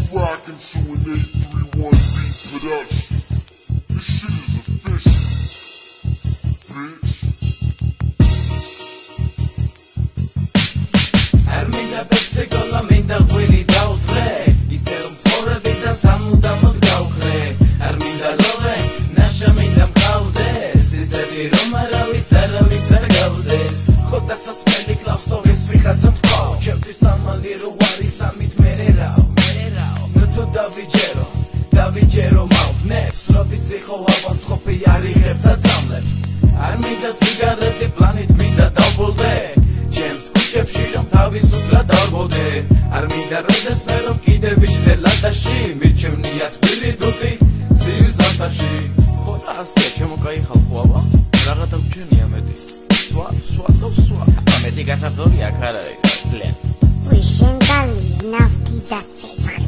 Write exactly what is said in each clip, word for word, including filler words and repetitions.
rockin' to an eight three one beat production. This shit is official, bitch. Arminda pepse gola minda gwini dautre Iserum tore vida samuda mod gaukre Arminda lore nasha minda mkaude Sizeri romara visara visar gaude Khoda sa smeli klauso vis vichatzam tkau Čemti sama liru wari samit mere rao Nutu davijero, davijero mauf nefs Rodis vicho havan tchopi yari ghefta zamleps Arminda sigareti planit minda daubulde Čemski რომ თავისუფლად დარბოდე არ მინდა როდეს მე რომ კიდევ ვიჯდე ლადაში მირჩევნია თბილი დუტი ცივ ზამთარში ხო და ასე ჩემო კაი ხალხო აბა რაღა დაგჩენია მეტი სვა სვა და სვა ამეთი გასაბდორი აქ არ არის ლენ וי შენ გალი ნავთი და ცეცხლი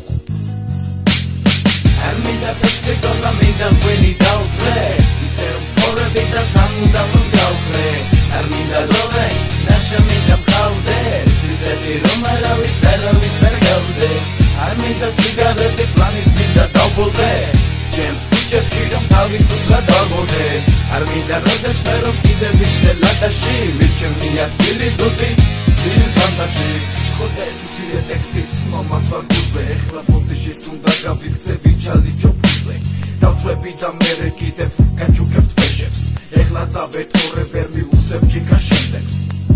არ მინდა პეცე გოლა მინდა ღვინი დავფრე ისე რომ ცხოვრები და სამუდამოდ გავფრე არ მინდა ლორე ნაშა მინდა მყავდე სიზები რომ არავის არავის არ გავდე არ მინდა სიგარეტი პლანით მინდა დავბოლდე ჩემს ქუჩებში რომ თავისუფლად დარბოდე არ მინდა როდეს მე რომ კიდევ ვიჯდე ლადაში მირჩევნია თბილი დუტი ცივ ზამთარში ხოდა ეს მცირე ტექსტიც მომაც ვარ გულზე ეხლა პოდიში თუნდა გავიქცე ვიჩალი ჩოფუზე დავწვევი და მერე კიდევ გაჩუქებ თვეშებს ეხლა წავეთორე ვერ მიუსებ ჯიქა შემდეგს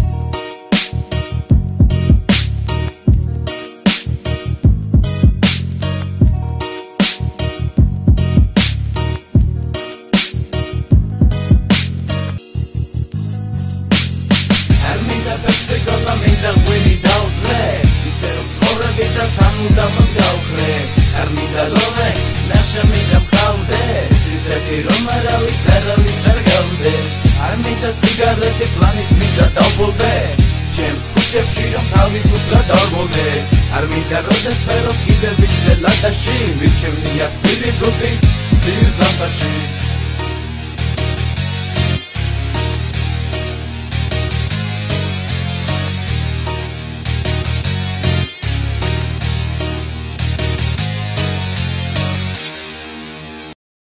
Pepsi gola minda gwini davfre Ise რომ ცხოვრები და სამუდამოდ გავხრე არ მინდა ლორე ნაშა მინდა მყავდე სიზები რომ არავის არავის არ გავდე არ მინდა სიგარეტი პლანით მინდა დავბოლდე ჩემს ქუჩებში რომ თავისუფლად დარბოდე არ მინდა როდეს მე რომ კიდევ ვიჯდე ლადაში მირჩევნია თბილი დუტი ცივ ზამთარში